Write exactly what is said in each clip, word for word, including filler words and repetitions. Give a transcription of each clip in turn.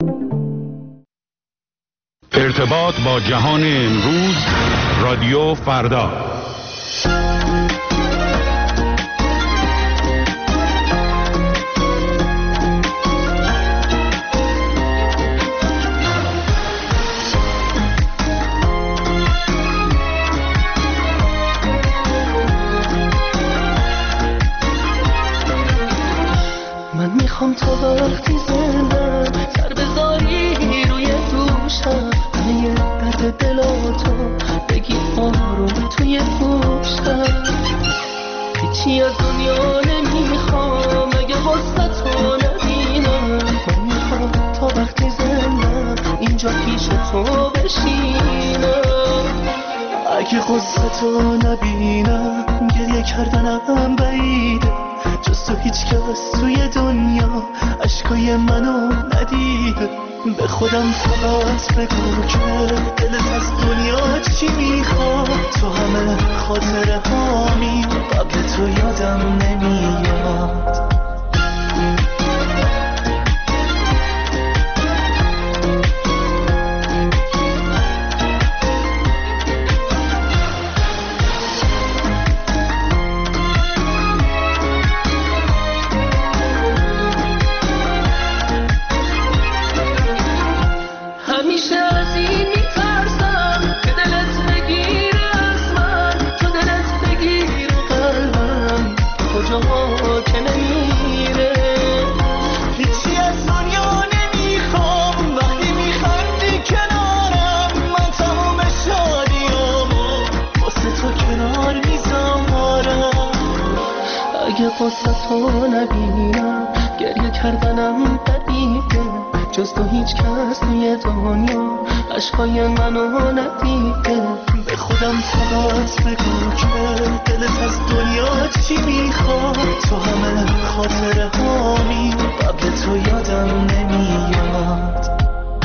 ارتباط با جهان امروز، رادیو فردا. من میخوام تا وقتی زندم سر بذاری روی دوشم، همه درد دلاتو بگی آروم توی گوشم. هیچی از دنیا نمیخوام اگه واسطو نبینم. من میخوام تا وقتی زندم اینجا پیش تو بشینم. اگه غصتو نبینم گریه کردنم بعیده، جز تو هیچ کس توی دنیا عشقای منو ندیده. به خودم فقط بگو که دلت از دنیا چی میخواد، تو همه خاطره هامی قبل تو یادم نمیاد. واسطو نبینم گریه کردنم بدیده، جز تو هیچ کس توی دنیا عشقای منو ندیده. به خودم فقط بگو که دلت از دنیا چی میخواد، تو همه خاطره هامی قبل تو یادم نمیاد.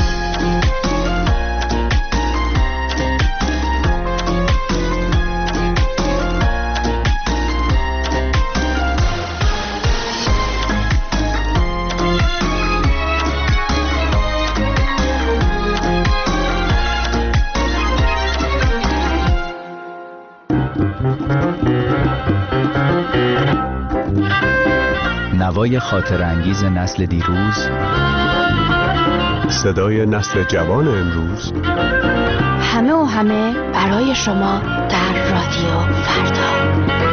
نوای خاطر انگیز نسل دیروز، صدای نسل جوان امروز، همه و همه برای شما در رادیو فردا.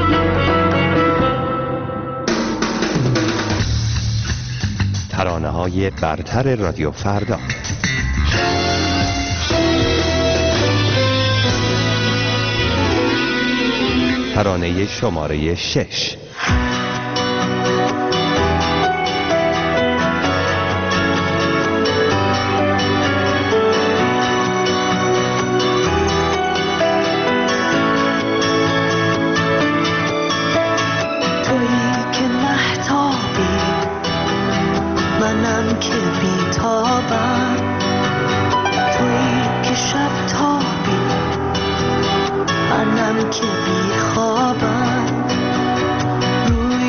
ترانه‌های برتر رادیو فردا. ترانه شماره شش. که بی خوابم روی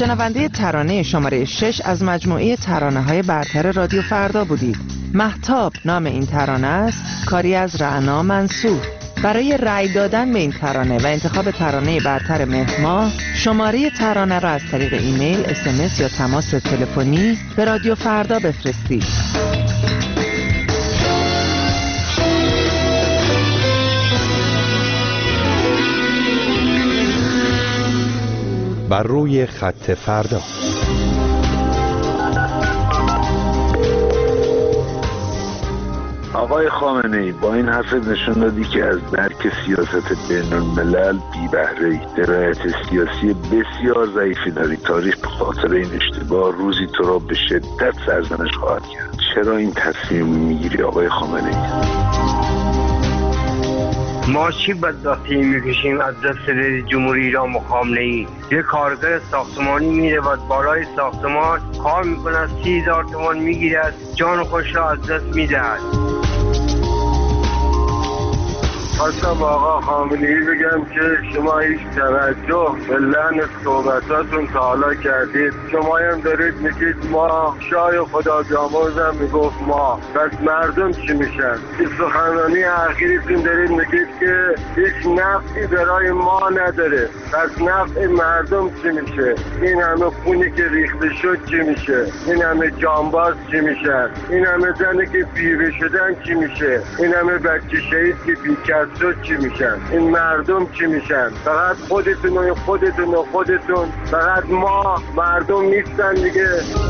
شنونده ترانه شماره شش از مجموعه ترانه‌های برتر رادیو فردا بودید. مهتاب نام این ترانه است، کاری از رعنا منصور. برای رأی دادن به این ترانه و انتخاب ترانه برتر مهر ماه، شماره ترانه را از طریق ایمیل، اس ام اس یا تماس تلفنی به رادیو فردا بفرستید. بر روی خط فردا. آقای خامنه‌ای، با این حرف نشون دادی که از درک سیاست بین الملل بی بهره‌ای، درایت سیاسی بسیار ضعیفی داری. تاریخ به خاطر این اشتباه روزی تو را به شدت سرزنش خواهد کرد. چرا این تصمیم میگیری آقای خامنه‌ای؟ ما چی بدبختی میکشیم از دست رئیس جمهوری ایران و خامنه‌ای؟ یه کارگر ساختمانی میره و بالای ساختمان کار میکنه، سی هزار تومان میگیرد، جان خوش را از دست میدهد. خواستم آقا خامنه‌ای بگم که شما هیچ توجه به لحن صحبتاتون تا حالا کردید. شما هم دارید میگید ما، شاه خدا بیامرزم میگفت ما، پس مردم چی میشن؟ این سخنرانی اخیرتون دارید میگید که هیچ نفعی برای ما نداره، پس نفع مردم چی میشه؟ این همه خونی که ریخته شد چی میشه؟ این همه جانباز چی میشن؟ این همه زنی که بیوه شدن چی میشه؟ این همه بچه شهید که بیکس شد چی میشن؟ این مردم چی میشن؟ فقط خودتون و خودتون و خودتون، فقط ما مردم نیستن دیگه.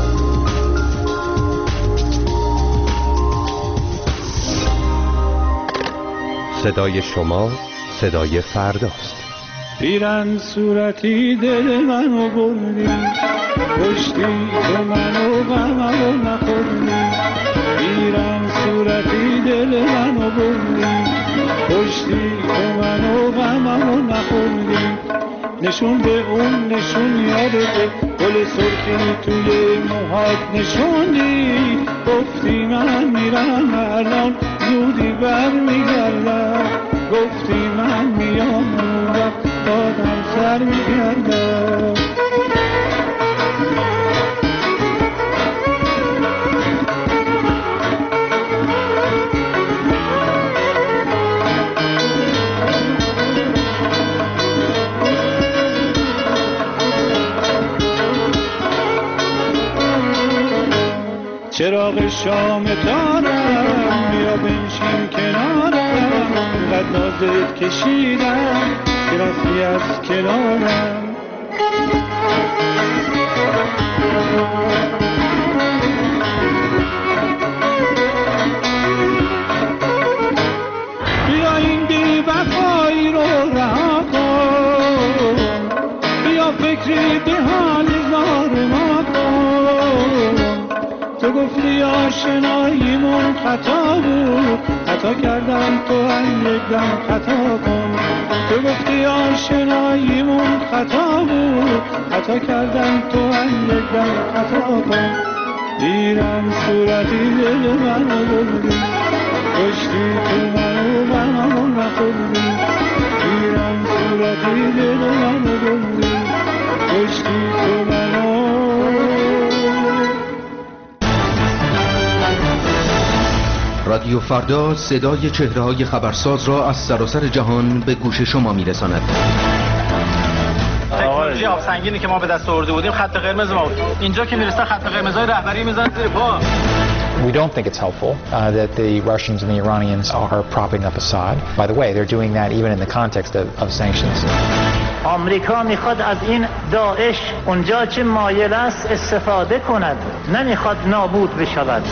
صدای شما صدای فرداست. پیرن صورتی دل منو بردی، پشتی تو منو غممو نخوردی. پیرن صورتی دل منو بردی، پشتی تو منو غممو نخوردی. نشون به اون نشون یادته، گل سرخی توی موهات نشوندی. گفتی من میرم الان زودی برمیگردم، گفتی من میام اون وقت دادم سر میگردم. چراغ شام تارم بیا بنشین کنارم، قد نازت کشیدم که رفتی از کنارم. بیا این بی وفایی رو رها کن، بیا فکری به حال زار ما کن. تو گفتی آشناییمون خطا بود، خطا کردم تو هم یک دم خطا کن. تو گفتی آشناییمون خطا بود، خطا کردم تو هم یک دم خطا کن. دیرم صورتی دل منو بردی، پشتی تو منو غممو نخوردی. دیرم صورتی دل منو بردی، پشتی تو منو. رادیو فردا صدای چهره‌های خبرساز را از سراسر جهان به گوش شما می‌رساند. تکنولوژی آب سنگینی که ما به دست آورده بودیم خط قرمز ما بود. اینجا که میرسه خط قرمزای رهبری میزنن زیر پا. We don't think it's helpful uh, that the Russians and the Iranians are propping up Assad. By the way, they're doing that even in the context of, of sanctions. آمریکا میخواد از این داعش اونجا چه مایل است استفاده کند، نمیخواد نابود بشود.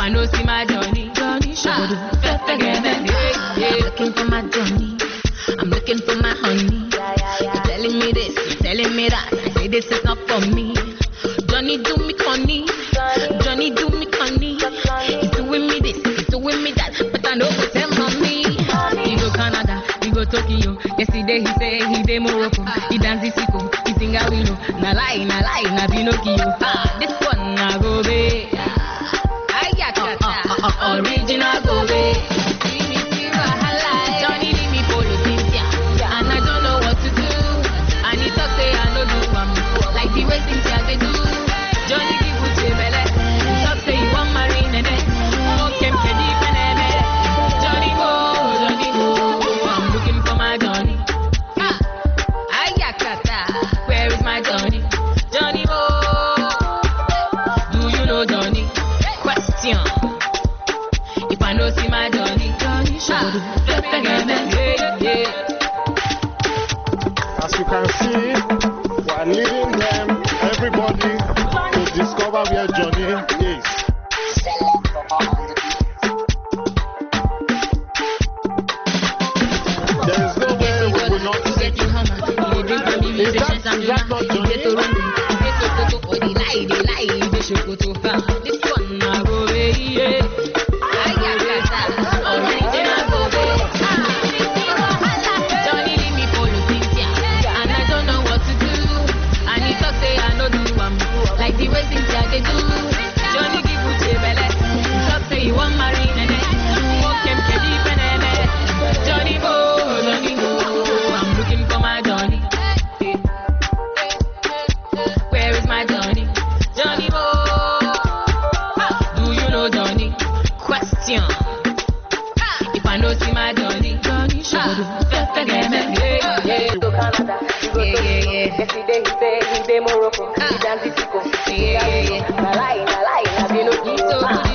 I know see my Johnny, Johnny, Johnny, looking for my Johnny, I'm looking for my honey. You're telling me this, you're telling me that. I say this is not for me. Johnny do me honey, Johnny do me honey. He's doing me this, he's doing me that, but I know what's him on me. He go Canada, he go Tokyo. Yesterday he say he dey Morocco. He dance the sicko, he sing a willow. Na lie, na lie, na Pinocchio. Ah, this one na go be. I got uh, uh, uh, original go be. Johnny leave me polo Cynthia, and I don't know what to do. And he talk say I no do am, like the way Cynthia they do. Johnny give you the belly, talk say you want marry nene. Okay, me deep nene. Johnny go, Johnny go, I'm looking for my Johnny. Ah, I got kata, where is my Johnny? Johnny go, do you know Johnny? Question. If I know see my Johnny, Johnny, ah, yeah, yeah. As you can see, we are leading them, everybody, to discover where Johnny is. There is no way we will not see you. Is that, is that not Johnny? This one I go away. I got that original go away. Johnny leave me polo Cynthia, and I don't know what to do. And he talk say I no do am, like the way Cynthia they do. Johnny give you the belly, talk say he want marry nene. Walk him deep nene. Johnny go, Johnny go, I'm looking for my Johnny. Where is my Johnny? Johnny go, do you know Johnny? Question. If I know see my Johnny, Johnny, ah, yeah, yeah. He go Canada, he go yeah, yeah, yeah. Yesterday he say he dey Morocco, he dance the sicko, yeah, yeah, yeah. Na lie, na lie, na Pinocchio.